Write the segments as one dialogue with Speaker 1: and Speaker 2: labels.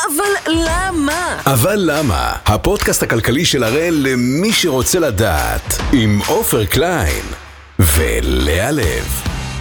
Speaker 1: אבל למה?
Speaker 2: אבל למה? הפודקאסט הכלכלי של הראל למי שרוצה לדעת, עם עופר קליין ולאה לב.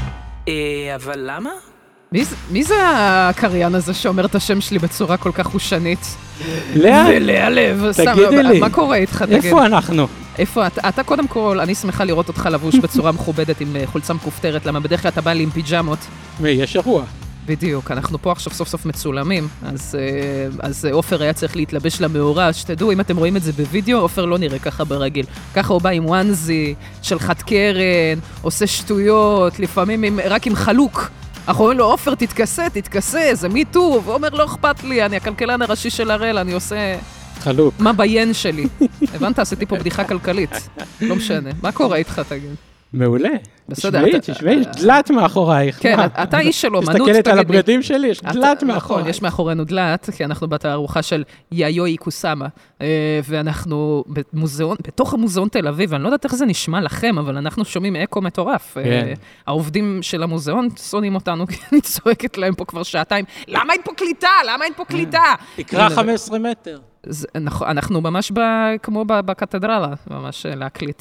Speaker 1: אבל למה?
Speaker 3: מי זה הקריין הזה שאומר את השם שלי בצורה כל כך חושנית?
Speaker 4: לאה?
Speaker 3: ולאה לב.
Speaker 4: תגידי לי.
Speaker 3: מה קורה איתך?
Speaker 4: איפה אנחנו?
Speaker 3: איפה אתה? קודם כל, אני שמחה לראות אותך לבוש בצורה מכובדת עם חולצה מכופתרת, למה בדרך כלל אתה בא לי עם פיג'מות.
Speaker 4: יש אירוע.
Speaker 3: בדיוק, אנחנו פה עכשיו סוף סוף מצולמים, אז עופר היה צריך להתלבש למאורע, שתדעו, אם אתם רואים את זה בווידאו, עופר לא נראה ככה ברגיל. ככה הוא בא עם וואנזי, של חד קרן, עושה שטויות, לפעמים רק עם חלוק. אנחנו אומרים לו, עופר, תתכסה, זה מיטו, והוא אומר, לא אכפת לי, אני הכלכלן הראשי של הראל, אני עושה...
Speaker 4: חלוק.
Speaker 3: מה ביין שלי? הבנת, עשיתי פה בדיחה כלכלית. לא משנה. מה קורה איתך, תגיד?
Speaker 4: מעולה.
Speaker 3: בסדר.
Speaker 4: תשמעי, יש דלת מאחורייך.
Speaker 3: כן, אתה איש של אומנות,
Speaker 4: תסתכלת על הבגדים שלי, יש דלת מאחורי.
Speaker 3: נכון, יש מאחורינו דלת, כי אנחנו בתערוכה של יאיוי קוסאמה, ואנחנו במוזיאון, בתוך המוזיאון תל אביב, אני לא יודעת איך זה נשמע לכם, אבל אנחנו שומעים אקו מטורף. העובדים של המוזיאון שונאים אותנו, כי אני צועקת להם פה כבר שעתיים, למה אין פה קליטה?
Speaker 4: תקרא 15 מטר.
Speaker 3: אנחנו ממש כמו בקתדרלה, ממש להקליט.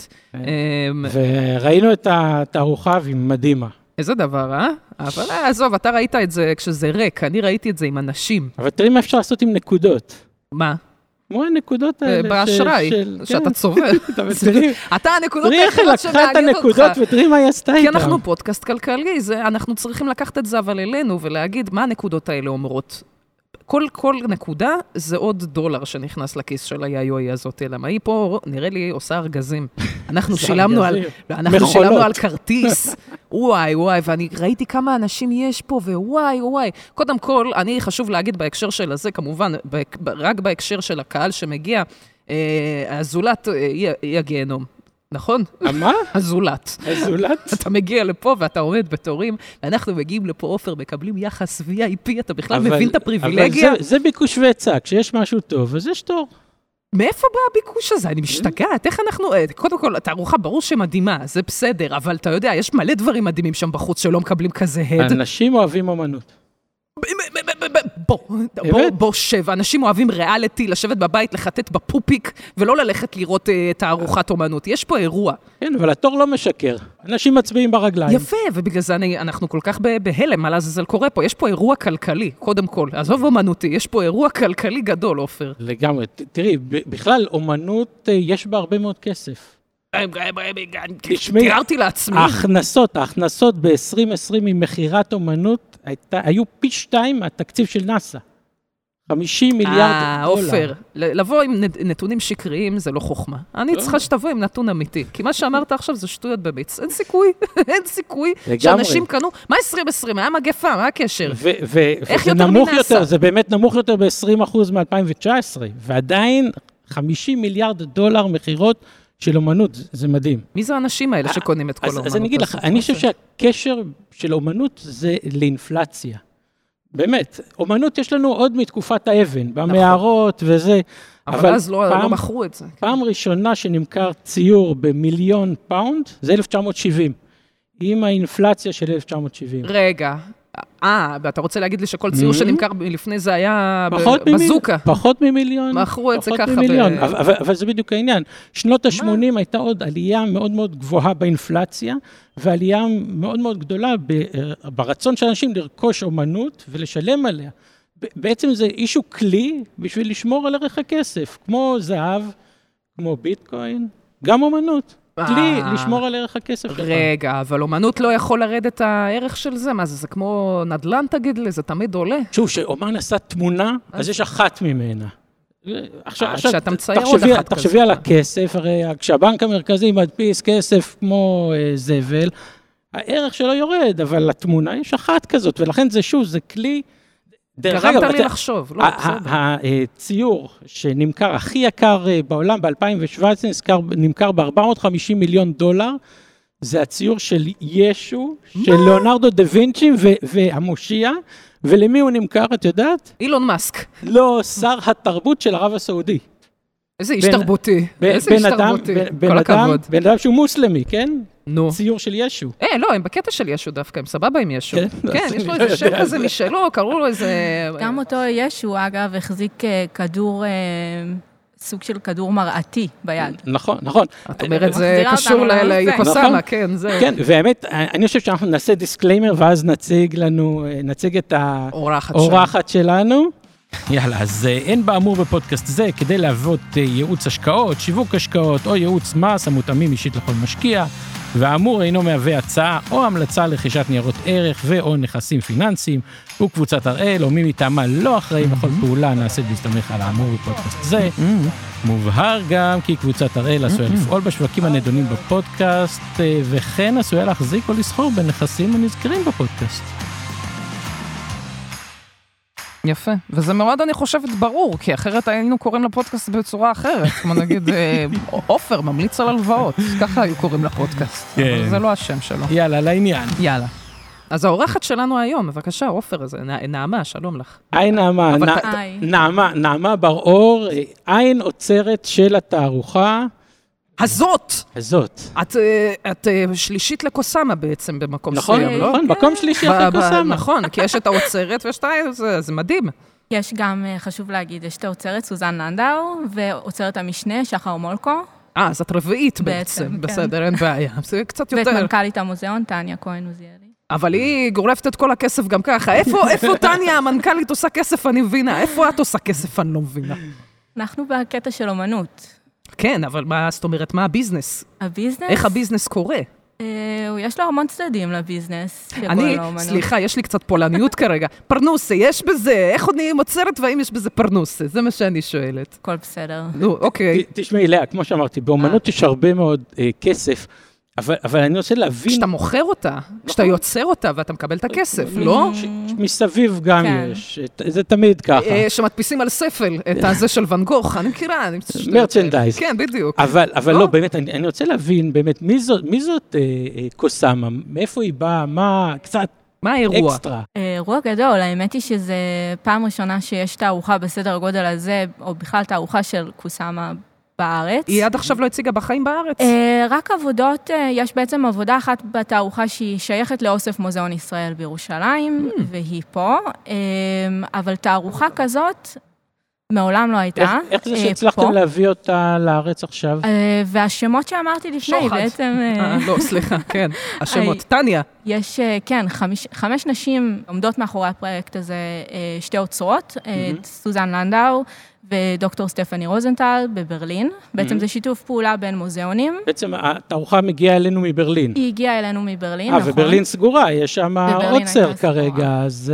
Speaker 4: וראינו את התערוכה והיא מדהימה.
Speaker 3: איזה דבר, אבל עזוב, אתה ראית את זה כשזה ריק, אני ראיתי את זה עם אנשים.
Speaker 4: אבל תראי מה אפשר לעשות עם נקודות.
Speaker 3: מה?
Speaker 4: כמו הנקודות האלה
Speaker 3: באשראי, שאתה צובר. אתה הנקודות היחידות שמעניין אותך.
Speaker 4: לקחה את הנקודות ותראי מה היא עשתה איתם.
Speaker 3: כי אנחנו פודקאסט כלכלי, אנחנו צריכים לקחת את זה אבל אלינו ולהגיד מה הנקודות האלה אומרות. כל נקודה זה עוד $1 שנכנס לכיס של היאיוי הזאת, למה היא פה נראה לי עושה ארגזים. אנחנו שילמנו על כרטיס, וואי, ואני ראיתי כמה אנשים יש פה, וואי. קודם כל, אני חשוב להגיד בהקשר של הזה, כמובן, רק בהקשר של הקהל שמגיע, הזולת היא הגיהנום. נכון?
Speaker 4: מה?
Speaker 3: הזולת.
Speaker 4: הזולת?
Speaker 3: אתה מגיע לפה ואתה עומד בתורים, ואנחנו מגיעים לפה עופר, מקבלים יחס VIP, אתה בכלל מבין את הפריבילגיה?
Speaker 4: אבל זה ביקוש והיצע, כשיש משהו טוב, אז יש תור.
Speaker 3: מאיפה בא הביקוש הזה? אני משתגעת, איך אנחנו... קודם כל, התערוכה ברור שמדהימה, זה בסדר, אבל אתה יודע, יש מלא דברים מדהימים שם בחוץ שלא מקבלים כזה הד.
Speaker 4: אנשים אוהבים אומנות.
Speaker 3: בוא שב, אנשים אוהבים ריאליטי, לשבת בבית, לחטט בפופיק, ולא ללכת לראות תערוכת אומנות. יש פה אירוע.
Speaker 4: כן, אבל התור לא משקר. אנשים מצביעים ברגליים.
Speaker 3: יפה, ובגלל זה אנחנו כל כך בהלם, מה לעזאזל קורה פה. יש פה אירוע כלכלי, קודם כל. עזוב אומנותי, יש פה אירוע כלכלי גדול, עופר.
Speaker 4: לגמרי. תראי, בכלל, אומנות יש בה הרבה מאוד כסף.
Speaker 3: תיארתי לעצמי.
Speaker 4: ההכנסות ב-2020 ממחירת אומנות היו פי 2 מהתקציב של נאסא. 50 מיליארד דולר.
Speaker 3: עופר, לבוא עם נתונים שקריים זה לא חוכמה. אני צריכה שתבוא עם נתון אמיתי. כי מה שאמרת עכשיו זה שטויות במיץ. אין סיכוי שאנשים קנו. מה 2020? היה מגפה, מה הקשר? איך יותר מנאסא?
Speaker 4: זה באמת נמוך יותר ב-20% מ-2019. ועדיין 50 מיליארד דולר מחירות של אומנות, זה מדהים.
Speaker 3: מי זה האנשים האלה שקונים את כל האומנות?
Speaker 4: אז אני אגיד לך, אני חושב שהקשר של אומנות זה לאינפלציה. באמת, אומנות יש לנו עוד מתקופת האבן, במערות וזה.
Speaker 3: אבל אז לא מכרו את זה.
Speaker 4: פעם ראשונה שנמכר ציור ב1,000,000 פאונד, זה 1970. עם האינפלציה של 1970.
Speaker 3: רגע. ואתה רוצה להגיד לי שכל ציור שנמכר לפני זה היה בזוקה.
Speaker 4: פחות מ1,000,000.
Speaker 3: מכרו את זה ככה.
Speaker 4: אבל זה בדיוק העניין. שנות ה-80 הייתה עוד עלייה מאוד מאוד גבוהה באינפלציה, ועלייה מאוד מאוד גדולה ברצון של אנשים לרכוש אומנות ולשלם עליה. בעצם זה אישו כלי בשביל לשמור על ערך הכסף, כמו זהב, כמו ביטקוין, גם אומנות. כלי לשמור על ערך הכסף שלך.
Speaker 3: רגע, אבל אומנות לא יכול לרדת הערך של זה? מה זה? זה כמו נדל"ן, תגיד לי? זה תמיד עולה?
Speaker 4: שוב, שאומן עשה תמונה, אז יש אחת ממנה.
Speaker 3: כשאתה מצייר עוד אחת כזה.
Speaker 4: תחשבי על הכסף, הרי כשהבנק המרכזי מדפיס כסף כמו זבל, הערך שלו יורד, אבל לתמונה יש אחת כזאת, ולכן זה שוב, זה כלי...
Speaker 3: גרמת לי לחשוב, לא, בסדר.
Speaker 4: הציור שנמכר הכי יקר בעולם ב-2017, נמכר ב$450 מיליון, זה הציור של ישו, של ליאונרדו דה וינצ'י והמושיע, ולמי הוא נמכר, את יודעת?
Speaker 3: אילון מאסק.
Speaker 4: לא, שר התרבות של ערב הסעודי.
Speaker 3: איזה איש תרבותי, איזה איש תרבותי, כל הכבוד.
Speaker 4: בן אדם שהוא מוסלמי, כן?
Speaker 3: נו.
Speaker 4: ציור של ישו.
Speaker 3: לא, הם בקטע של ישו דווקא, הם סבבה עם ישו. כן, יש לו
Speaker 4: אני
Speaker 3: איזה שם
Speaker 4: יודע.
Speaker 3: כזה משלו, קראו לו איזה...
Speaker 5: גם אותו ישו, אגב, החזיק כדור, סוג של כדור מראתי ביד.
Speaker 4: נכון, נכון.
Speaker 3: את אומרת, זה
Speaker 5: מחזירה
Speaker 3: קשור
Speaker 5: אותנו לנושא.
Speaker 3: ליוקוסמה,
Speaker 4: נכון.
Speaker 3: כן, זהו.
Speaker 4: כן, והאמת, אני חושב שאנחנו נעשה דיסקליימר, ואז נציג את האורחת שלנו. יאללה, אז אין באמור בפודקאסט זה כדי להוות ייעוץ השקעות, שיווק השקעות או ייעוץ מס המותאמים אישית לכל משקיע, והאמור אינו מהווה הצעה או המלצה לרכישת ניירות ערך ו/או נכסים פיננסיים, וקבוצת הראל או מי מטעמה לא אחראים לכל פעולה נעשית בהסתמך על האמור בפודקאסט זה. מובהר גם כי קבוצת הראל עשויה לפעול בשווקים הנדונים בפודקאסט, וכן עשויה להחזיק או לסחור בנכסים הנזכרים בפודקאסט.
Speaker 3: יפה, וזה מאוד, אני חושבת, ברור, כי אחרת היינו קוראים לפודקאסט בצורה אחרת, כמו נגיד, אופר ממליץ על הלוואות, ככה היו קוראים לפודקאסט, אבל זה לא השם שלו.
Speaker 4: יאללה, לעניין.
Speaker 3: יאללה. אז האורחת שלנו היום, בבקשה, אופר, נעמה, שלום לך.
Speaker 4: היי נעמה,
Speaker 5: היי.
Speaker 4: נעמה בר-אור, עין עוצרת של התערוכה.
Speaker 3: הזאת. את שלישית לקוסמה בעצם במקום
Speaker 4: נכון,
Speaker 3: מסוים, לא?
Speaker 4: נכון, מקום שלישי אחרי קוסמה.
Speaker 3: נכון, כי יש את האוצרת ויש את זה מדהים.
Speaker 5: יש גם, חשוב להגיד, יש את האוצרת סוזן לנדאו, ואוצרת המשנה, שחר מולקו.
Speaker 3: אז את רביעית בעצם,
Speaker 5: כן.
Speaker 3: בסדר, אין בעיה. זה קצת יותר.
Speaker 5: ואת מנכ"לית המוזיאון, טניה כהן עוזיאלי.
Speaker 3: אבל היא גורפת את כל הכסף גם ככה. איפה טניה, המנכ"לית, עושה כסף, אני מבינה? איפה את עושה כסף, אני לא מבינה?
Speaker 5: אנחנו בקטע של אומנות.
Speaker 3: כן, אבל מה, זאת אומרת, מה הביזנס?
Speaker 5: הביזנס?
Speaker 3: איך הביזנס קורה?
Speaker 5: יש לו המון צדדים לביזנס.
Speaker 3: סליחה, יש לי קצת פולניות כרגע. פרנוסה, יש בזה, איך עוד נהיים עוצרת והאם יש בזה פרנוסה? זה מה שאני שואלת.
Speaker 5: הכל בסדר.
Speaker 3: נו, אוקיי.
Speaker 4: תשמעי, לאה, כמו שאמרתי, באומנות יש הרבה מאוד כסף, אבל אני רוצה להבין...
Speaker 3: כשאתה מוכר אותה, כשאתה יוצר אותה ואתה מקבל את הכסף, לא?
Speaker 4: מסביב גם יש, זה תמיד ככה.
Speaker 3: שמדפיסים על ספל את הזה של ון גוך, אני מכירה.
Speaker 4: מרצ'נדייז.
Speaker 3: כן, בדיוק.
Speaker 4: אבל לא, באמת, אני רוצה להבין, באמת, מי זאת קוסמה? מאיפה היא באה? מה קצת
Speaker 3: מה האירוע?
Speaker 4: אקסטרה?
Speaker 5: אירוע גדול, האמת היא שזה פעם ראשונה שיש תערוכה בסדר גודל הזה, או בכלל תערוכה של קוסמה בארץ.
Speaker 3: היא עד עכשיו לא הציגה בחיים בארץ?
Speaker 5: רק עבודות, יש בעצם עבודה אחת בתערוכה שהיא שייכת לאוסף מוזיאון ישראל בירושלים, והיא פה, אבל תערוכה כזאת מעולם לא הייתה.
Speaker 4: איך זה שהצלחתם להביא אותה לארץ עכשיו?
Speaker 5: והשמות שאמרתי לפני, בעצם...
Speaker 3: לא, סליחה, כן. השמות. טניה.
Speaker 5: יש, כן, 5 נשים עומדות מאחורי הפרויקט הזה, 2 אוצרות, סוזן לנדאו, ודוקטור סטפני רוזנטל בברלין. בעצם זה שיתוף פעולה בין מוזיאונים.
Speaker 4: בעצם התערוכה מגיעה אלינו מברלין.
Speaker 5: היא הגיעה אלינו מברלין, נכון.
Speaker 4: וברלין סגורה, יש שם עוצר כרגע, אז...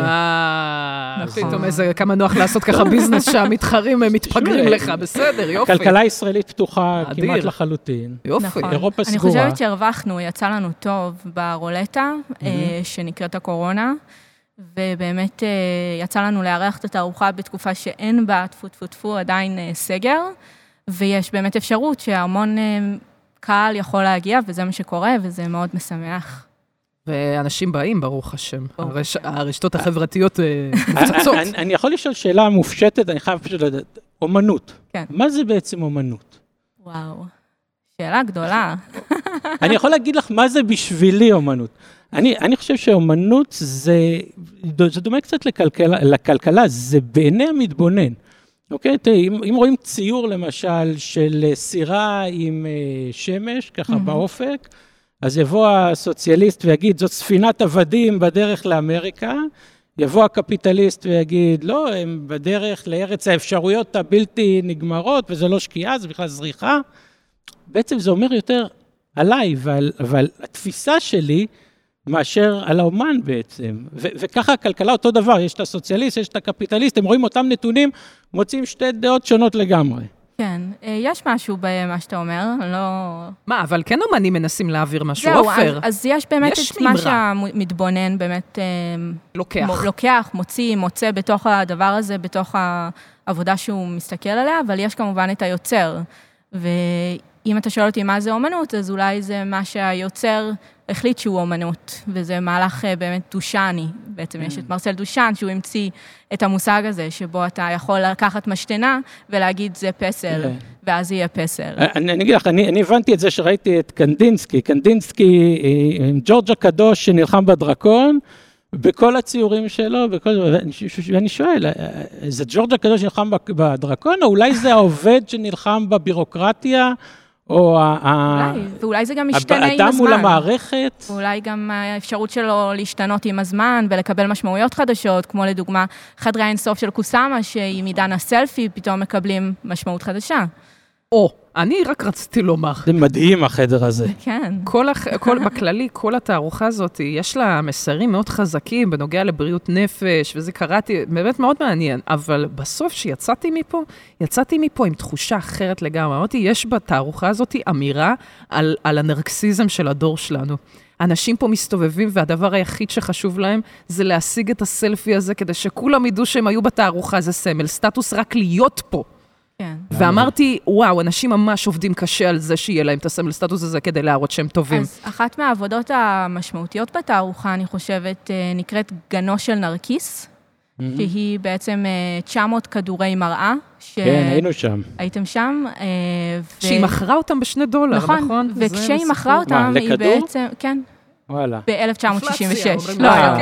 Speaker 3: פתאום איזה כמה נוח לעשות ככה ביזנס שהמתחרים מתפגרים לך, בסדר, יופי.
Speaker 4: הכלכלה הישראלית פתוחה כמעט לחלוטין.
Speaker 3: יופי.
Speaker 4: אירופה
Speaker 5: אני
Speaker 4: סגורה.
Speaker 5: חושבת שהרווחנו, יצא לנו טוב ברולטה, שנקראת הקורונה, ובאמת יצא לנו לארח את התערוכה בתקופה שאין בה טפו עדיין סגר, ויש באמת אפשרות שהמון קהל יכול להגיע, וזה מה שקורה, וזה מאוד משמח.
Speaker 3: ואנשים באים, ברוך השם. הרשתות החברתיות מפצצות.
Speaker 4: אני יכול לשאול שאלה מופשטת, אני חייב פשוט לדעת, אומנות.
Speaker 5: כן.
Speaker 4: מה זה בעצם אומנות?
Speaker 5: וואו, שאלה גדולה.
Speaker 4: אני יכול להגיד לך מה זה בשבילי אומנות. אני חושב שאומנות זה דומה קצת לכלכלה, זה בעיני המתבונן. אוקיי? אם רואים ציור למשל של סירה עם שמש, ככה באופק, אז יבוא הסוציאליסט ויגיד, זאת ספינת עבדים בדרך לאמריקה, יבוא הקפיטליסט ויגיד, לא, הם בדרך לארץ האפשרויות הבלתי נגמרות, וזה לא שקיעה, זה בכלל זריחה. בעצם זה אומר יותר עליי, אבל התפיסה שלי, מאשר על האומן בעצם. וככה הכלכלה אותו דבר, יש את הסוציאליסט, יש את הקפיטליסט, הם רואים אותם נתונים, מוצאים 2 דעות שונות לגמרי.
Speaker 5: כן, יש משהו במה שאתה אומר, לא...
Speaker 3: מה, אבל כן אומנים מנסים להעביר משהו, אופר.
Speaker 5: אז יש באמת את מה שהמתבונן באמת... לוקח, מוצא בתוך הדבר הזה, בתוך העבודה שהוא מסתכל עליה, אבל יש כמובן את היוצר. ואם אתה שואל אותי מה זה אומנות, אז אולי זה מה שהיוצר החליט שהוא אומנות, וזה מהלך באמת דושני, בעצם יש את מרסל דושן, שהוא המציא את המושג הזה, שבו אתה יכול לקחת משתנה, ולהגיד זה פסל, ואז יהיה פסל.
Speaker 4: אני אגיד לך, אני הבנתי את זה שראיתי את קנדינסקי עם ג'ורג' הקדוש שנלחם בדרקון, בכל הציורים שלו, ואני שואל, זה ג'ורג' הקדוש שנלחם בדרקון, או אולי זה העובד שנלחם בבירוקרטיה, או
Speaker 5: ואולי זה גם משתנה עם הזמן.
Speaker 4: האדם מול המערכת.
Speaker 5: ואולי גם האפשרות שלו להשתנות עם הזמן, ולקבל משמעויות חדשות, כמו לדוגמה, חדרי האינסוף של קוסאמה, שעם עידן הסלפי פתאום מקבלים משמעות חדשה.
Speaker 3: אני רק רציתי לומר.
Speaker 4: זה מדהים החדר הזה.
Speaker 5: כן.
Speaker 3: בכללי, כל התערוכה הזאת, יש לה מסרים מאוד חזקים בנוגע לבריאות נפש, וזה קראתי, באמת מאוד מעניין, אבל בסוף שיצאתי מפה עם תחושה אחרת לגמרי. אמרתי, יש בתערוכה הזאת אמירה על הנרקסיזם של הדור שלנו. אנשים פה מסתובבים, והדבר היחיד שחשוב להם זה להשיג את הסלפי הזה, כדי שכולם ידעו שהם היו בתערוכה, זה סמל, סטטוס רק להיות פה.
Speaker 5: כן.
Speaker 3: ואמרתי, וואו, אנשים ממש עובדים קשה על זה שיהיה להם את הסמל סטטוס הזה כדי להראות שהם טובים.
Speaker 5: אז אחת מהעבודות המשמעותיות בתערוכה, אני חושבת, נקראת גנו של נרקיס, שהיא בעצם 900 כדורי מראה.
Speaker 4: כן, היינו שם.
Speaker 5: הייתם שם.
Speaker 3: שהיא מכרה אותם $2, נכון?
Speaker 5: וכשהיא מכרה אותם, היא בעצם, כן.
Speaker 4: וואלה.
Speaker 5: ב-1966.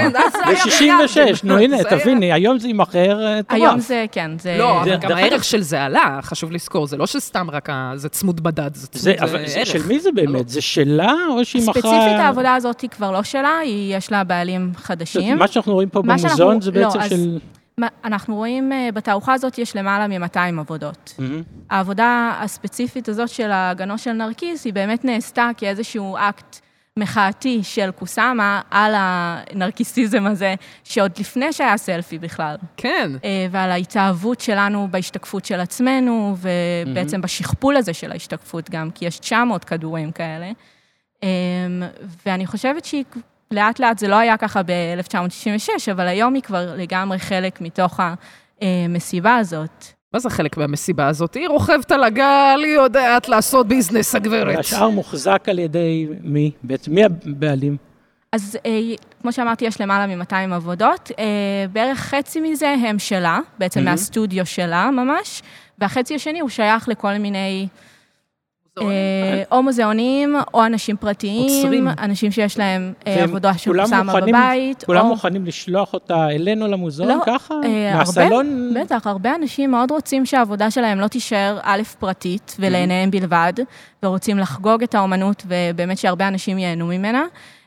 Speaker 3: ב-66,
Speaker 4: נו הנה, תביני, היום זה ימחר טוב.
Speaker 5: היום זה, כן.
Speaker 3: לא, גם הערך של זה עלה, חשוב לזכור, זה לא שסתם רק, זה צמוד בדד, זה צמוד ערך.
Speaker 4: של מי זה באמת? זה שלה או שהיא מכרה?
Speaker 5: ספציפית העבודה הזאת היא כבר לא שלה, יש לה בעלים חדשים.
Speaker 4: מה שאנחנו רואים פה במוזיאון זה בעצם של...
Speaker 5: אנחנו רואים, בתערוכה הזאת יש למעלה מ-200 עבודות. העבודה הספציפית הזאת של הגנו של נרקיס, היא באמת נעשתה כאיזשהו אקט מחאתי של קוסאמה על הנרקיסיזם הזה, שעוד לפני שהיה סלפי בכלל.
Speaker 3: כן.
Speaker 5: ועל ההתאהבות שלנו בהשתקפות של עצמנו, ובעצם בשכפול הזה של ההשתקפות גם, כי יש 900 כדורים כאלה. ואני חושבת שהיא, לאט לאט זה לא היה ככה ב-1966, אבל היום היא כבר לגמרי חלק מתוך המסיבה הזאת.
Speaker 3: מה זה חלק מהמסיבה הזאת? היא רוכבת על הגל, היא יודעת לעשות ביזנס, הגברת.
Speaker 4: השאר מוחזק על ידי מי? בעצם מי הבעלים?
Speaker 5: אז כמו שאמרתי, יש למעלה מ-200 עבודות. בערך חצי מזה הם שלה, בעצם מהסטודיו שלה ממש, והחצי השני הוא שייך לכל מיני... או מוזיאונים, או אנשים פרטיים, אנשים שיש להם עבודה של קוסאמה בבית.
Speaker 4: כולם מוכנים לשלוח אותה אלינו למוזיאון ככה? מהסלון?
Speaker 5: בטח, הרבה אנשים מאוד רוצים שהעבודה שלהם לא תישאר א' פרטית ולעיניהם בלבד, ורוצים לחגוג את האומנות, ובאמת שהרבה אנשים ייהנו ממנה.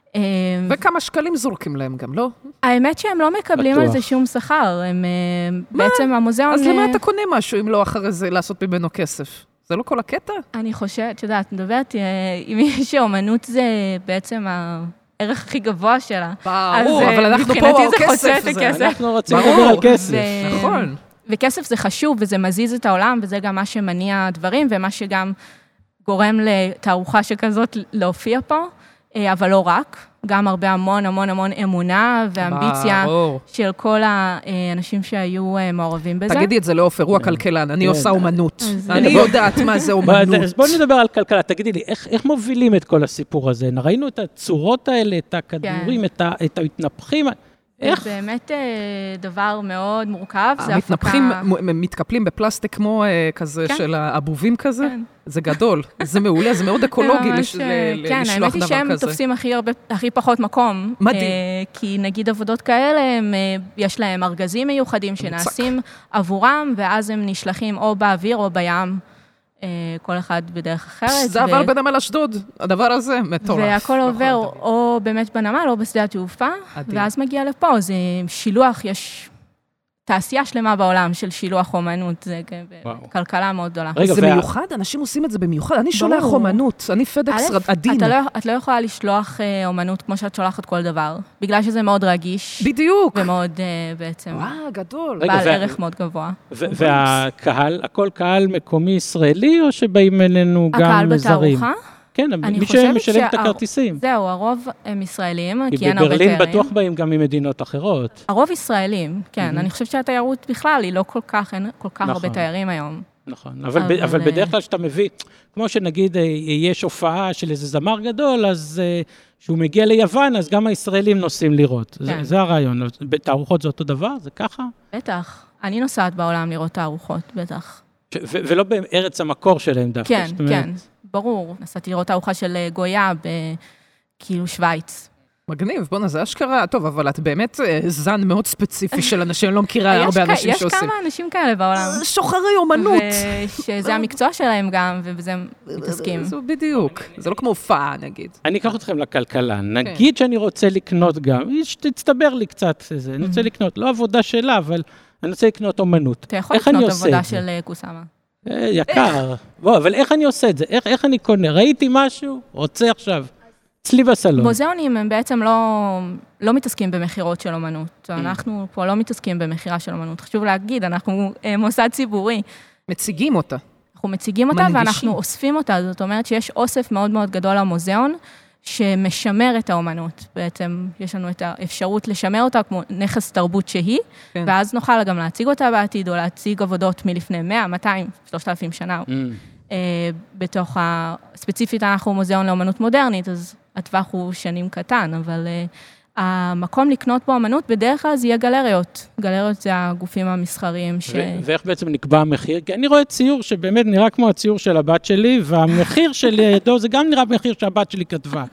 Speaker 3: וכמה שקלים זורקים להם גם, לא?
Speaker 5: האמת שהם לא מקבלים על זה שום שכר, הם בעצם המוזיאון...
Speaker 3: אז למה אתה קונה משהו אם לא אחרי זה לעשות ממנו כסף? זה לא כל הקטע?
Speaker 5: אני חושבת, יודעת, מדברת עם מי שאומנות זה בעצם הערך הכי גבוה שלה.
Speaker 3: ברור, אבל אנחנו פה על כסף.
Speaker 4: אנחנו רוצים לדבר על כסף.
Speaker 3: נכון.
Speaker 5: וכסף זה חשוב, וזה מזיז את העולם, וזה גם מה שמניע דברים, ומה שגם גורם לתערוכה שכזאת להופיע פה, אבל לא רק. גם הרבה המון אמונה ואמביציה של כל האנשים שהיו מעורבים בזה.
Speaker 3: תגידי את זה לאופר, הוא הכלכלן, אני עושה אומנות. אני יודעת מה זה אומנות.
Speaker 4: אז בואו נדבר על כלכלה, תגידי לי, איך מובילים את כל הסיפור הזה? ראינו את הצורות האלה, את הכדורים, את ההתנפחים, איך?
Speaker 5: זה באמת דבר מאוד מורכב.
Speaker 3: המתנפחים מתקפלים בפלסטיק כמו כזה של האבובים כזה? זה גדול, זה מעולה, זה מאוד אקולוגי לשלוח דבר כזה.
Speaker 5: כן, האמת היא שהם תופסים הכי פחות מקום.
Speaker 3: מדהים.
Speaker 5: כי נגיד עבודות כאלה, יש להם ארגזים מיוחדים שנעשים עבורם, ואז הם נשלחים או באוויר או בים. כל אחד בדרך אחרת.
Speaker 3: זה עבר בנמל אשדוד, הדבר הזה מטורף.
Speaker 5: והכל עובר או באמת בנמל או בשדה התעופה, ואז מגיע לפה. זה שילוח, יש תעשייה שלמה בעולם של שילוח אומנות, זה כלכלה מאוד גדולה.
Speaker 3: זה מיוחד? אנשים עושים את זה במיוחד? אני שולח אומנות, אני פדקס עדין.
Speaker 5: את לא יכולה לשלוח אומנות כמו שאת שולחת כל דבר, בגלל שזה מאוד רגיש.
Speaker 3: בדיוק.
Speaker 5: ומאוד בעצם...
Speaker 3: גדול.
Speaker 5: בעל ערך מאוד גבוה.
Speaker 4: והקהל, הכל קהל מקומי ישראלי, או שבאים אלינו גם זרים?
Speaker 5: הקהל בתערוכה?
Speaker 4: כן, מי שמשלם את הכרטיסים.
Speaker 5: זהו, הרוב הם ישראלים,
Speaker 4: כי אין הרבה תיירים. בברלין בטוח באים גם ממדינות אחרות.
Speaker 5: הרוב ישראלים, כן. אני חושבת שהתיירות בכלל היא לא כל כך, אין כל כך הרבה תיירים היום.
Speaker 4: נכון. אבל בדרך כלל שאתה מביא, כמו שנגיד יש הופעה של איזה זמר גדול, אז שהוא מגיע ליוון, אז גם הישראלים נוסעים לראות. זה הרעיון. בתערוכות זה אותו דבר? זה ככה?
Speaker 5: בטח. אני נוסעת בעולם לראות תערוכות, בטח.
Speaker 4: ולא בארץ המקור שלהם דווקא.
Speaker 5: כן, כן, ברור. נסעתי לראות תערוכה של גויה בכאילו שוויץ.
Speaker 3: מגניב, בוא נזה אשכרה. טוב, אבל את באמת זן מאוד ספציפי של אנשים, אני לא מכירה הרבה אנשים שעושים.
Speaker 5: יש כמה אנשים כאלה בעולם.
Speaker 3: שוחרי אומנות.
Speaker 5: ושזה המקצוע שלהם גם, ובזה מתעסקים.
Speaker 3: זה בדיוק. זה לא כמו הופעה, נגיד.
Speaker 4: אני אקח אתכם לכלכלה. נגיד שאני רוצה לקנות גם, תצטבר לי קצת איזה, אני רוצה לקנות, לא עבודה שלה, אבל אני רוצה לקנות אומנות.
Speaker 5: אתה יכול לקנות עבודה של קוסאמה.
Speaker 4: יקר. בוא, אבל איך אני עושה את זה? איך אני קונה? ראיתי משהו? רוצה עכשיו. אצלי בסלון.
Speaker 5: מוזיאונים הם בעצם לא מתעסקים במחירות של אומנות. אנחנו פה לא מתעסקים במחירה של אומנות. חשוב להגיד, אנחנו מוסד ציבורי.
Speaker 3: מציגים אותה.
Speaker 5: אנחנו מציגים אותה ואנחנו אוספים אותה. זאת אומרת שיש אוסף מאוד מאוד גדול למוזיאון, שמשמר את האומנות. בעצם יש לנו את האפשרות לשמר אותה כמו נכס תרבות שהיא, ואז נוכל גם להציג אותה בעתיד, או להציג עבודות מלפני 100, 200, 3,000 שנה. בתוך ספציפית אנחנו מוזיאון לאומנות מודרנית, אז הטווח הוא שנים קטן, אבל המקום לקנות בו אומנות, בדרך כלל זה יהיה גלריות. גלריות זה הגופים המסחריים
Speaker 4: ואיך בעצם נקבע המחיר? כי אני רואה ציור שבאמת נראה כמו הציור של הבת שלי, והמחיר שלי, זה גם נראה מחיר שהבת שלי כתבה.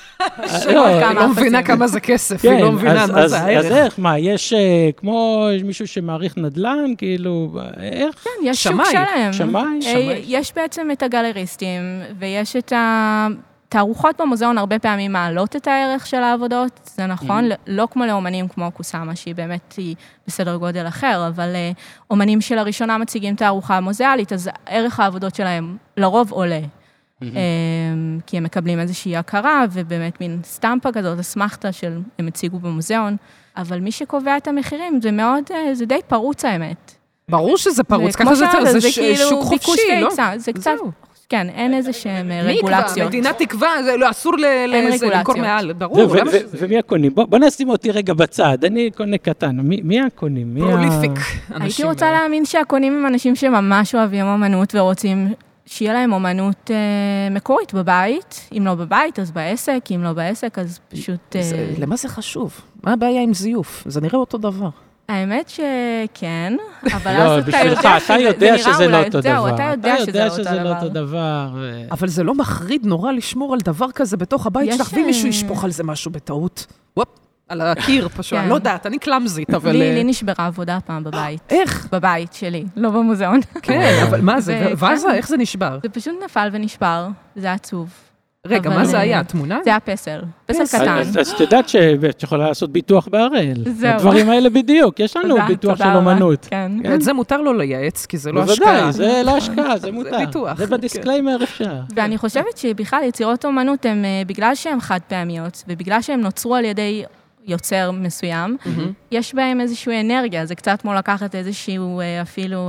Speaker 3: לא מבינה כמה זה כסף, היא לא מבינה מה זה הערך.
Speaker 4: אז איך, מה, יש כמו מישהו שמעריך נדל"ן, כאילו, איך?
Speaker 5: כן, יש שוק שלהם.
Speaker 4: שמאי?
Speaker 5: יש בעצם את הגלריסטים, ויש את התערוכות במוזיאון הרבה פעמים מעלות את הערך של העבודות, זה נכון, לא כמו לאומנים כמו קוסאמה, שהיא באמת היא בסדר גודל אחר, אבל אומנים שלראשונה מציגים תערוכה מוזיאלית, אז ערך העבודות שלהם לרוב עולה. כי הם מקבלים איזושהי הכרה, ובאמת מין סטמפה כזאת, אסמכתה של הם הציגו במוזיאון, אבל מי שקובע את המחירים, זה מאוד, זה די פרוץ האמת.
Speaker 3: ברור שזה פרוץ, ככה זה שוק חופשי, לא?
Speaker 5: זה קצת, כן, אין איזה שהם רגולציות.
Speaker 3: מדינה תקבע, אסור למכור מעל, ברור.
Speaker 4: ומי הקונים? בוא נשים אותי רגע בצד, אני קונה קטן, מי הקונים?
Speaker 3: פרוליפיק.
Speaker 5: הייתי רוצה להאמין שהקונים הם אנשים שממש אוהבים אומנות ורוצים שיהיה להם אומנות מקורית בבית, אם לא בבית, אז בעסק, אם לא בעסק, אז פשוט...
Speaker 3: למה זה חשוב? מה הבעיה עם זיוף? זה נראה אותו דבר.
Speaker 5: האמת שכן, אבל
Speaker 4: אז אתה יודע שזה לא אותו דבר.
Speaker 5: אתה יודע שזה לא אותו
Speaker 4: דבר.
Speaker 3: אבל זה לא מחריד נורא לשמור על דבר כזה בתוך הבית שלך, ואם מישהו ישפוך על זה משהו בטעות. וופ. על הקיר פשוט, אני לא יודעת, אני קלאמזית, אבל...
Speaker 5: לי נשברה עבודה פעם בבית.
Speaker 3: איך?
Speaker 5: בבית שלי, לא במוזיאון.
Speaker 3: כן, אבל מה זה? וזה, איך זה נשבר?
Speaker 5: זה פשוט נפל ונשבר, זה עצוב.
Speaker 3: רגע, מה זה היה? תמונה?
Speaker 5: זה היה פסל, פסל קטן.
Speaker 4: אז תדעת שאת יכולה לעשות ביטוח בהראל. הדברים האלה בדיוק, יש לנו ביטוח של אומנות.
Speaker 3: את זה מותר לו לייעץ, כי זה לא השקעה.
Speaker 4: בוודאי, זה לא השקעה, זה מותר.
Speaker 3: זה ביטוח.
Speaker 4: זה בדיסקליימר אפשר.
Speaker 5: ואני חושבת שבכלל יצירות אומנות הן, בגלל שהן חד פעמיות, ובגלל שהן נוצרו על ידי יוצר מסוים, יש בהם איזושהי אנרגיה, זה קצת כמו לקחת איזשהו אפילו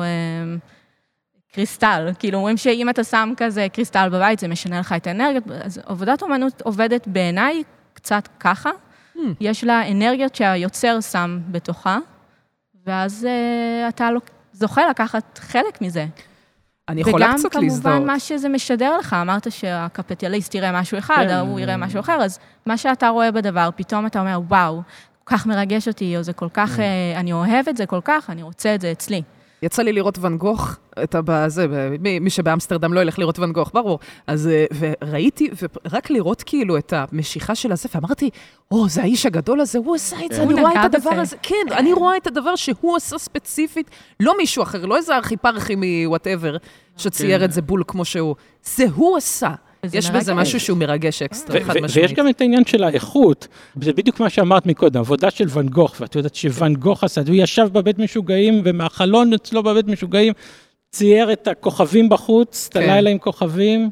Speaker 5: קריסטל, כאילו אומרים שאם אתה שם כזה קריסטל בבית, זה משנה לך את האנרגיה, אז עבודת אומנות עובדת בעיניי קצת ככה, יש לה אנרגיות שהיוצר שם בתוכה, ואז אתה זוכה לקחת חלק מזה.
Speaker 3: אני יכולה קצת להזדהות.
Speaker 5: וגם כמובן מה שזה משדר לך, אמרת שהקפיטליסט יראה משהו אחד, הוא יראה משהו אחר, אז מה שאתה רואה בדבר, פתאום אתה אומר, וואו, כל כך מרגש אותי, או זה כל כך, אני אוהב את זה כל כך, אני רוצה את זה אצלי.
Speaker 3: יצא לי לראות ואן גוך, מי שבאמסטרדם לא ילך לראות ואן גוך, ברור. אז, וראיתי, ורק לראות כאילו את המשיכה של הזה, ואמרתי, זה האיש הגדול הזה, הוא עשה את זה, אני רואה את הדבר הזה, כן, אני רואה את הדבר שהוא עשה ספציפית, לא מישהו אחר, לא איזה ארכיפרכי מ-whatever, שצייר את זה בול כמו שהוא, זה הוא עשה. יש בזה משהו שהוא מרגש אקסטרה, חד משמעית.
Speaker 4: ויש גם את העניין של האיכות, זה בדיוק מה שאמרת מקודם, עבודה של ואן גוך, ואת יודעת שוואן גוך עשה, הוא ישב בבית משוגעים, ומהחלון אצלו בבית משוגעים, צייר את הכוכבים בחוץ, את הלילה עם כוכבים,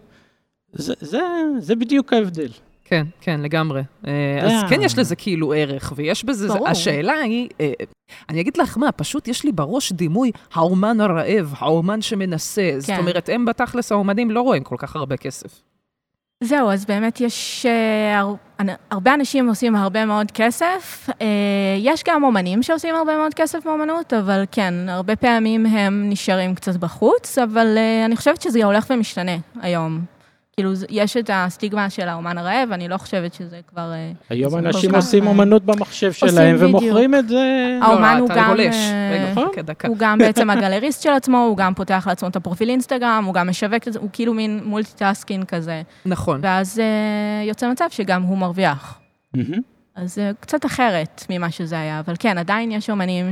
Speaker 4: זה בדיוק ההבדל.
Speaker 3: כן, כן, לגמרי. אז כן יש לזה כאילו ערך, ויש בזה, השאלה היא, אני אגיד לך מה, פשוט יש לי בראש דימוי, האומן הרעב, האומן שמנסה, זאת אומרת, הם בתכלס האומנים לא רואים כל כך הרבה כסף.
Speaker 5: זהו, אז באמת יש הרבה אנשים עושים הרבה מאוד כסף, יש גם אומנים שעושים הרבה מאוד כסף מאומנות, אבל כן, הרבה פעמים הם נשארים קצת בחוץ, אבל אני חושבת שזה הולך ומשתנה היום. כאילו, יש את הסטיגמה של האומן הרעב, אני לא חושבת שזה כבר...
Speaker 4: היום אנשים עושים אומנות במחשב שלהם, ומוכרים את זה...
Speaker 5: האומן הוא גם... הוא גם בעצם הגלריסט של עצמו, הוא גם פותח לעצמו את הפרופיל אינסטגרם, הוא גם משווק את זה, הוא כאילו מין מולטיטאסקינג כזה.
Speaker 3: נכון.
Speaker 5: ואז יוצא מצב שגם הוא מרוויח. אז זה קצת אחרת ממה שזה היה, אבל כן, עדיין יש אומנים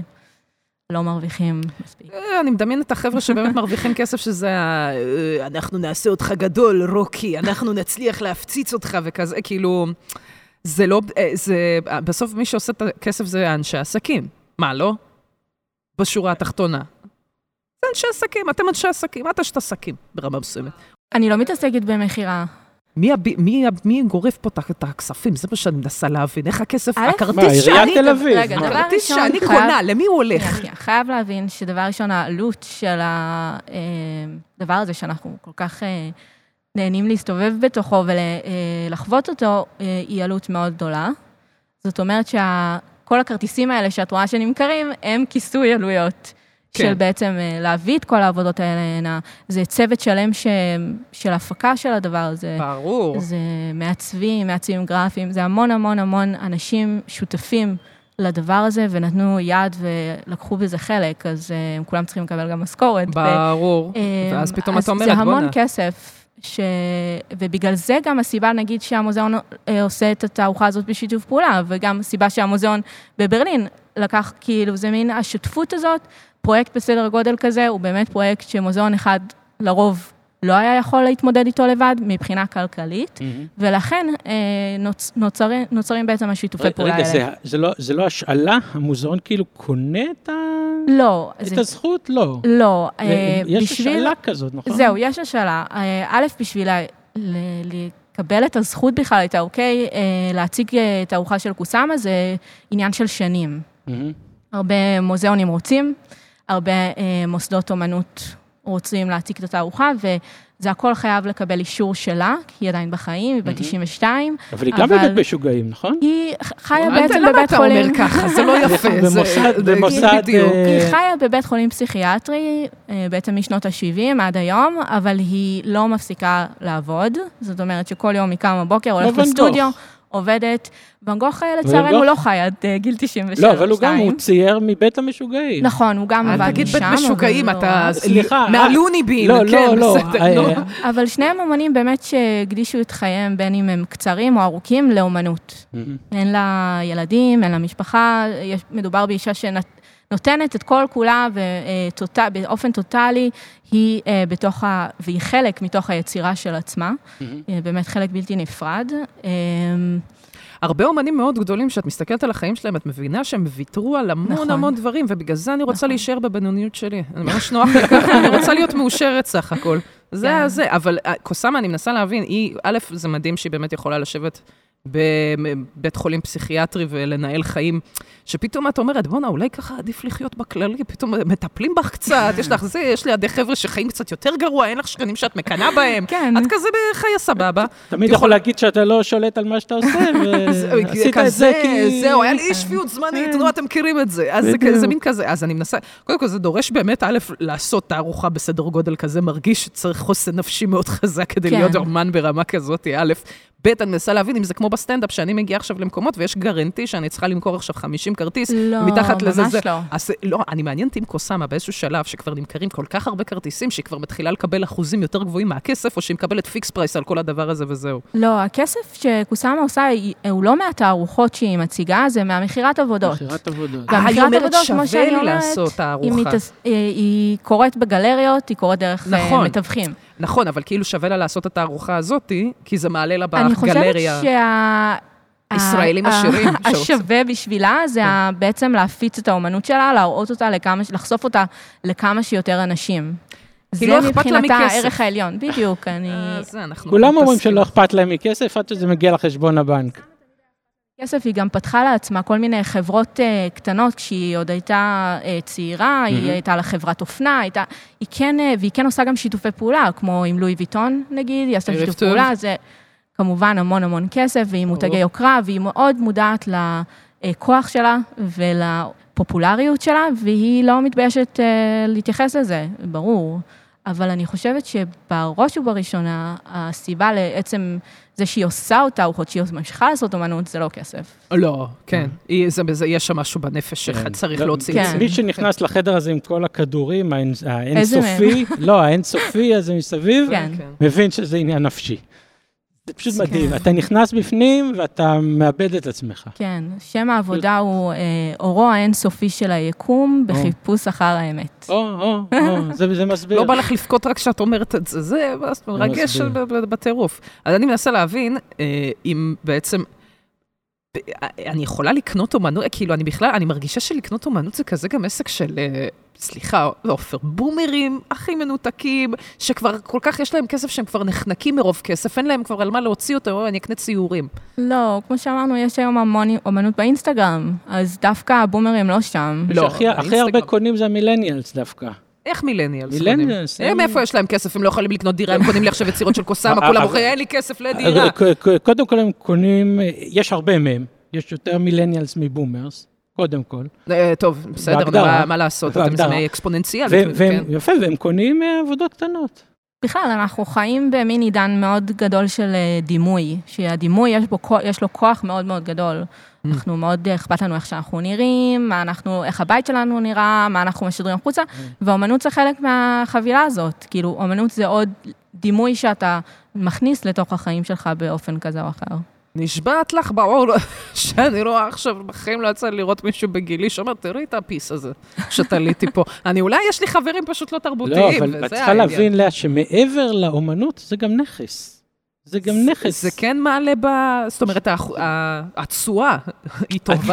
Speaker 5: לא מרוויחים מספיק.
Speaker 3: אני מדמיין את החבר'ה שבאמת מרוויחים כסף, שזה אנחנו נעשה אותך גדול, רוקי, אנחנו נצליח להפציץ אותך וכזה, כאילו, זה לא, בסוף מי שעושה את הכסף זה אנשי עסקים. מה, לא? בשורה התחתונה. זה אנשי עסקים, אתם אנשי עסקים, אתה שאתה עסקים ברמה מסוימת.
Speaker 5: אני לא מתעסקת במחירה.
Speaker 3: מי גורף פה את הכספים? זה מה שאני מנסה להבין. איך הכסף, הכרטיס שאני קונה, למי הוא הולך?
Speaker 5: חייב להבין שדבר ראשון, העלות של הדבר הזה שאנחנו כל כך נהנים להסתובב בתוכו ולחוות אותו, היא עלות מאוד גדולה. זאת אומרת שכל הכרטיסים האלה שאת רואה שנמכרים, הם כיסוי עלויות. של בעצם להביא את כל העבודות האלה הנה. זה צוות שלם של הפקה של הדבר הזה.
Speaker 3: ברור.
Speaker 5: זה מעצבים גרפיים, זה המון המון המון אנשים שותפים לדבר הזה, ונתנו יד ולקחו בזה חלק, אז הם כולם צריכים לקבל גם משכורת.
Speaker 3: ברור. ואז פתאום אתה אומרת,
Speaker 5: זה המון כסף, ובגלל זה גם הסיבה, נגיד, שהמוזיאון עושה את התערוכה הזאת בשיתוף פעולה, וגם הסיבה שהמוזיאון בברלין לקח, כאילו, זה מין השותפות הזאת, פרויקט בסדר גודל כזה, הוא באמת פרויקט שמוזיאון אחד לרוב לא היה יכול להתמודד איתו לבד, מבחינה כלכלית, ולכן נוצרים בעצם השיתופי פעולה האלה.
Speaker 4: רגע, זה לא השאלה? המוזיאון כאילו קונה את
Speaker 5: לא.
Speaker 4: את הזכות? לא.
Speaker 5: לא.
Speaker 4: יש השאלה כזאת, נכון?
Speaker 5: זהו, יש השאלה. א', בשביל לקבל את הזכות בכלל, את האוקיי, להציג את הארוחה של קוסאמה, זה עניין של שנים. הרבה מוזיאונים רוצים, הרבה מוסדות אומנות רוצים להציג את התערוכה, וזה הכל חייב לקבל אישור שלה, כי היא עדיין בחיים, היא ב-92.
Speaker 4: אבל היא גם בבית משוגעים, נכון?
Speaker 5: היא חיה בעצם בבית חולים.
Speaker 3: למה אתה אומר ככה? זה לא יפה.
Speaker 4: במוסד...
Speaker 5: היא חיה בבית חולים פסיכיאטרי, בעצם משנות ה-70 עד היום, אבל היא לא מפסיקה לעבוד. זאת אומרת שכל יום היא קמה בבוקר, הולכת לסטודיו, עובדת. ואן גוך לצערנו לא חי עד גיל 92.
Speaker 4: לא, אבל הוא גם, הוא צייר מבית המשוגעים.
Speaker 5: נכון, הוא גם עבד משם.
Speaker 3: אל תגיד בית משוגעים, אתה...
Speaker 4: סליחה.
Speaker 3: מהלוני בין, כן, בסדר.
Speaker 5: אבל שניהם אומנים באמת שהקדישו את חייהם, בין אם הם קצרים או ארוכים, לאומנות. אין לה ילדים, אין לה משפחה, מדובר באישה שנותנת את כל כולה, ובאופן טוטלי, היא והיא חלק מתוך היצירה של עצמה, באמת חלק בלתי נפרד.
Speaker 3: הרבה אומנים מאוד גדולים, שאת מסתכלת על החיים שלהם, את מבינה שהם ויתרו על המון המון דברים, ובגלל זה אני רוצה להישאר בבינוניות שלי. אני ממש נוח לי ככה, אני רוצה להיות מאושרת סך הכל. זה, אבל קוסאמה, אני מנסה להבין, א', זה מדהים שהיא באמת יכולה לשבת בבית חולים פסיכיאטרי ולנהל חיים, שפתאום את אומרת, בונה, אולי ככה עדיף לחיות בכללי, פתאום מטפלים בך קצת, יש לי עדי חבר'ה שחיים קצת יותר גרוע, אין לך שכנים שאת מקנה בהם, את כזה בחיה סבבה.
Speaker 4: תמיד יכול להגיד שאתה לא שולט על מה שאתה עושה, ועשית את זה כי...
Speaker 3: זהו, היה לי שפיות זמנית, נו, אתם מכירים את זה, אז זה מין כזה, אז אני מנסה, קודם כל זה דורש באמת, א', לעשות תערוכה בסדר גודל כזה, מרגיש שצריך חוסן נפשי מאוד חזק כדי להיות אומן ברמה כזאת, א', ב', אני מנסה להבין אם זה כמו בסטנדאפ, שאני מגיעה עכשיו למקומות, ויש גרנטי שאני צריכה למכור עכשיו 50 כרטיס, מתחת לזה זה. אז לא, אני מעניינת עם קוסאמה באיזשהו שלב, שכבר נמכרים כל כך הרבה כרטיסים, שהיא כבר מתחילה לקבל אחוזים יותר גבוהים מהכסף, או שהיא מקבלת פיקס פרייס על כל הדבר הזה וזהו.
Speaker 5: לא, הכסף שקוסאמה עושה, הוא לא מהתערוכות שהיא מציגה, זה מהמחירת עבודות.
Speaker 4: מחירת עבודות.
Speaker 3: היא אומרת שווה לי לעשות תערוכה.
Speaker 5: היא קוראת בגלריות, היא קוראת דרך מתווכים.
Speaker 3: נכון, אבל כאילו שווה לה לעשות את התערוכה הזאת, כי זה מעלה לה בגלריה.
Speaker 5: אני חושבת
Speaker 3: ישראלים עשירים.
Speaker 5: השווה בשבילה זה בעצם להפיץ את האומנות שלה, להראות אותה, לחשוף אותה לכמה שיותר אנשים. זה מבחינתה הערך העליון, בדיוק.
Speaker 4: כולם אומרים שלא אכפת להם מכסף, עד שזה מגיע לחשבון הבנק.
Speaker 5: כסף, היא גם פתחה לעצמה כל מיני חברות קטנות, כשהיא עוד הייתה צעירה, היא הייתה לה חברת אופנה, והיא כן עושה גם שיתופי פעולה, כמו עם לואי ויטון, נגיד, היא עושה שיתוף פעולה, זה כמובן המון המון כסף, והיא מותגי יוקרה, והיא מאוד מודעת לכוח שלה ולפופולריות שלה, והיא לא מתביישת להתייחס לזה, ברור. אבל אני חושבת שבראש ובראשונה, הסיבה לעצם זה שהיא עושה אותה, או שהיא ממשיכה לעשות אומנות, זה לא כסף.
Speaker 3: לא, כן. יש שם משהו בנפש שצריך להוציא.
Speaker 4: מי שנכנס לחדר הזה עם כל הכדורים, האינסופי, לא, האינסופי הזה מסביב, מבין שזה עניין נפשי. זה פשוט מדהים. אתה נכנס בפנים ואתה מאבד את עצמך.
Speaker 5: כן, שם העבודה הוא אורו האינסופי של היקום, בחיפוש אחר האמת.
Speaker 4: זה מסביר.
Speaker 3: לא בא לך לבכות רק שאת אומרת את זה, זה מרגש בטירוף. אז אני מנסה להבין אם בעצם, אני יכולה לקנות אומנות, כאילו אני מרגישה שלקנות אומנות זה כזה גם עסק של, סליחה, אופר, בומרים הכי מנותקים, שכבר כל כך יש להם כסף שהם כבר נחנקים מרוב כסף, אין להם כבר על מה להוציא אותו, אני אקנה ציורים.
Speaker 5: לא, כמו שאמרנו, יש היום המון אומנות באינסטגרם, אז דווקא הבומרים לא שם.
Speaker 4: לא, הכי הרבה קונים זה המילניאלס דווקא.
Speaker 3: איך מילניאלס? מילניאלס. איפה יש להם כסף? הם לא יכולים לקנות דירה, הם קונים לי עכשיו יצירות של קוסאמה, כולם אומרים, אין לי כסף לדירה.
Speaker 4: קודם כל הם קונים, יש הרבה מהם, יש יותר מילניאלס מבומרס. קודם כל.
Speaker 3: טוב, בסדר, מה לעשות? אתם זה אקספוננציאל.
Speaker 4: יפה, והם קונים עבודות קטנות.
Speaker 5: בכלל, אנחנו חיים במין עידן מאוד גדול של דימוי, שהדימוי יש לו כוח מאוד מאוד גדול. אנחנו מאוד אכפת לנו איך שאנחנו נראים, איך הבית שלנו נראה, מה אנחנו משדרים החוצה, ואומנות זה חלק מהחבילה הזאת. כאילו, אומנות זה עוד דימוי שאתה מכניס לתוך החיים שלך באופן כזה או אחר.
Speaker 3: נשבעת לך בעור שאני רואה עכשיו בחיים לא יצא לראות מישהו בגילי שאומר, תראי את הפיס הזה שתליתי פה. אולי יש לי חברים פשוט לא תרבותיים.
Speaker 4: לא, אבל את צריכה להבין לה שמעבר לאומנות זה גם נכס. זה גם נכס.
Speaker 3: זה כן מעלה זאת אומרת, התשואה היא טובה.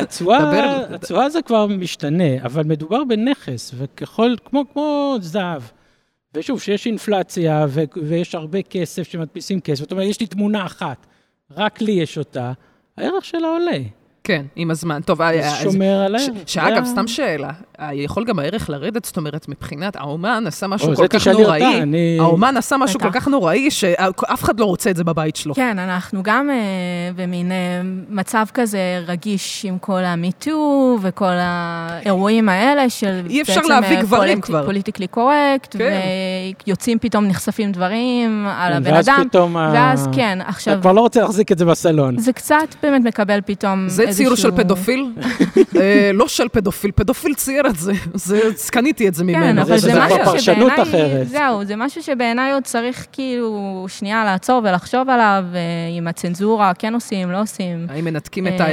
Speaker 4: התשואה זה כבר משתנה, אבל מדובר בנכס, וככל, כמו זהב. ושוב, שיש אינפלציה ויש הרבה כסף שמדפיסים כסף, זאת אומרת, יש לי תמונה אחת. רק לי יש אותה, הערך שלה עולה.
Speaker 3: כן, עם הזמן. טוב,
Speaker 4: שומר עליהם.
Speaker 3: שאגב, סתם שאלה, יכול גם הערך לרדת, זאת אומרת, מבחינת האומן עשה משהו כל כך נוראי, האומן עשה משהו כל כך נוראי, שאף אחד לא רוצה את זה בבית שלו.
Speaker 5: כן, אנחנו גם במין מצב כזה רגיש עם כל המיטו, וכל האירועים האלה, של
Speaker 3: אי אפשר להביא גברים כבר.
Speaker 5: פוליטיקלי קורקט, ויוצאים פתאום נחשפים דברים על הבן אדם, ואז כן, עכשיו...
Speaker 4: אתה כבר לא רוצה להחזיק את זה בסלון.
Speaker 5: זה קצת באמת מקבל פתאום
Speaker 3: זה ציור של פדופיל? לא של פדופיל, פדופיל צייר את זה. קניתי את זה ממנו.
Speaker 5: כן, אבל
Speaker 4: זה כבר פרשנות אחרת.
Speaker 5: זהו, זה משהו שבעיניי עוד צריך כאילו שנייה לעצור ולחשוב עליו, עם הצנזורה, כן עושים, לא עושים.
Speaker 3: האם מנתקים את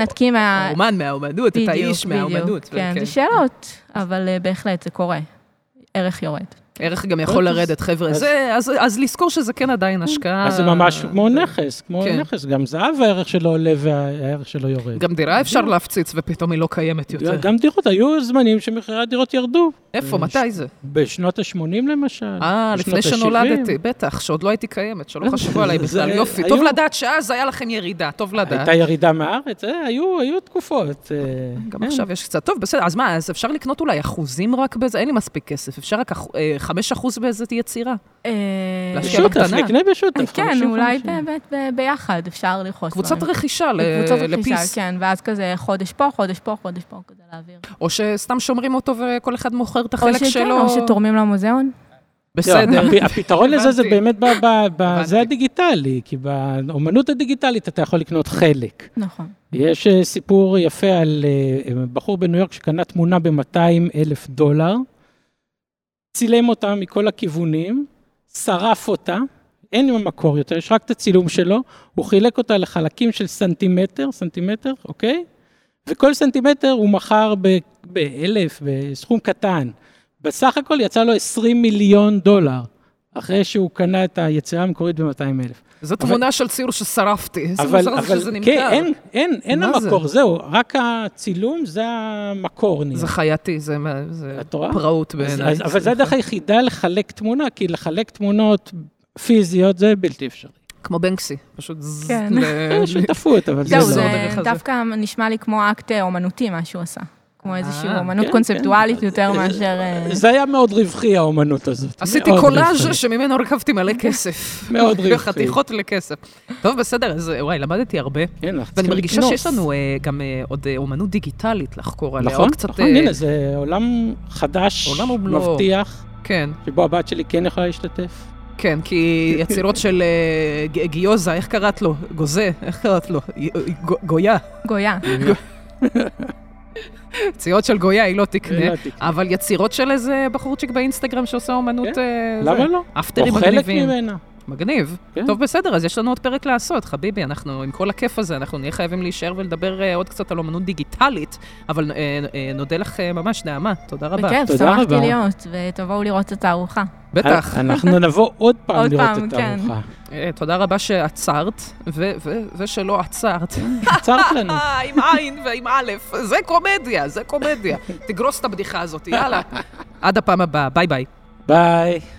Speaker 3: האומן מהאומנות, את האיש מהאומנות.
Speaker 5: כן, זה שאלות, אבל בהחלט זה קורה. ערך יורד.
Speaker 3: ערך גם יכול לרדת, חבר'ה. אז לזכור שזה כן עדיין השקעה.
Speaker 4: אז זה ממש כמו נכס, גם זהב הערך שלו עולה והערך שלו יורד.
Speaker 3: גם דירה אפשר להפציץ ופתאום היא לא קיימת יותר.
Speaker 4: גם דירות, היו זמנים שמחירי הדירות ירדו.
Speaker 3: איפה, מתי זה?
Speaker 4: בשנות ה-80 למשל.
Speaker 3: לפני שנולדתי, בטח, שעוד לא הייתי קיימת, שלא חשבו עליי בכלל, יופי. טוב לדעת שאז היה לכם ירידה, טוב לדעת.
Speaker 4: הייתה ירידה מהארץ, היו תקופות.
Speaker 3: גם עכשיו יש קצת. טוב, בסדר, אז מה, אז אפשר לקנות אולי אחוזים רק בזה? אין לי מספיק כסף, אפשר רק 5% באיזה יצירה.
Speaker 4: בשותף, נקנה בשותף.
Speaker 5: כן, אולי באמת ביחד אפשר לרכוש.
Speaker 3: קבוצת רכישה לפיס.
Speaker 5: כן, ואז כזה חודש פה, חודש פה, חודש פה, כזה להעביר.
Speaker 3: או שסתם שומרים אותו וכל אחד מוכר את החלק שלו.
Speaker 5: או שתורמים למוזיאון.
Speaker 3: בסדר.
Speaker 4: הפתרון לזה זה באמת, זה הדיגיטלי, כי באומנות הדיגיטלית אתה יכול לקנות חלק.
Speaker 5: נכון.
Speaker 4: יש סיפור יפה על בחור בניו יורק שקנה תמונה $200,000, צילם אותה מכל הכיוונים, שרף אותה, אין עם המקור יותר, יש רק את הצילום שלו, הוא חילק אותה לחלקים של סנטימטר, אוקיי? וכל סנטימטר הוא מכר ב-1,000, בסכום קטן. בסך הכל יצא לו $20 מיליון, אחרי שהוא קנה את היצירה המקורית ב-200,000.
Speaker 3: זו תמונה של ציור ששרפתי,
Speaker 4: אבל כן, אין המקור, זהו, רק הצילום זה המקור.
Speaker 3: זה חייתי, זה פראות בעיניי.
Speaker 4: אבל זה הדרך היחידה לחלק תמונה, כי לחלק תמונות פיזיות זה בלתי אפשרי.
Speaker 3: כמו בנקסי, פשוט
Speaker 5: כן.
Speaker 4: שותפות, אבל
Speaker 5: זהו,
Speaker 3: לא
Speaker 5: זה
Speaker 3: דרך הזה.
Speaker 5: דווקא נשמע לי כמו אקט אומנותי, מה שהוא עשה. כמו איזושהי אומנות
Speaker 4: כן,
Speaker 5: קונספטואלית יותר מאשר...
Speaker 4: זה היה מאוד רווחי, האומנות הזאת.
Speaker 3: עשיתי
Speaker 4: מאוד
Speaker 3: קולאז'
Speaker 4: רווחי.
Speaker 3: שממנו רכבתי מלא כסף.
Speaker 4: מאוד רווחי.
Speaker 3: חתיכות לכסף. טוב, בסדר, אז וואי, למדתי הרבה.
Speaker 4: כן, אנחנו
Speaker 3: ואני
Speaker 4: צריכים
Speaker 3: מרגישה
Speaker 4: לקנוס.
Speaker 3: שיש לנו גם עוד אומנות דיגיטלית לחקור עליה.
Speaker 4: נכון,
Speaker 3: עוד קצת,
Speaker 4: נכון, הנה, זה עולם חדש,
Speaker 3: עולם ומלואו.
Speaker 4: מבטיח,
Speaker 3: כן,
Speaker 4: שבו הבת שלי כן יכולה להשתתף.
Speaker 3: כן, כי יצירות של גיוזה, איך קראת לו? גוזה, איך קראת לו? גויה.
Speaker 5: גויה.
Speaker 3: יצירות של גויה היא לא תקנה,
Speaker 4: לא תקנה.
Speaker 3: אבל יצירות של איזה בחורצ'יק באינסטגרם שעושה אומנות...
Speaker 4: למה לא?
Speaker 3: אפטרים
Speaker 4: או חלק
Speaker 3: מגניבים.
Speaker 4: ממנה.
Speaker 3: מגניב.
Speaker 4: כן.
Speaker 3: טוב, בסדר, אז יש לנו עוד פרק לעשות, חביבי, אנחנו, עם כל הכיף הזה, אנחנו נהיה חייבים להישאר ולדבר עוד קצת על אומנות דיגיטלית, אבל נודה לך ממש, נעמה, תודה רבה.
Speaker 5: בכיף,
Speaker 4: תודה
Speaker 5: שמחתי
Speaker 4: רבה.
Speaker 5: להיות, ותבואו לראות את הארוחה.
Speaker 3: בטח.
Speaker 4: אנחנו נבוא עוד פעם
Speaker 5: עוד
Speaker 4: לראות
Speaker 5: פעם,
Speaker 4: את
Speaker 5: כן.
Speaker 4: הארוחה.
Speaker 3: תודה רבה שעצרת, ושלא עצרת.
Speaker 4: עצרת לנו.
Speaker 3: עם עין ועם א', זה קומדיה, זה קומדיה. תגרוס את הבדיחה הזאת, יאללה. עד הפעם הבאה, ביי ביי.
Speaker 4: ביי.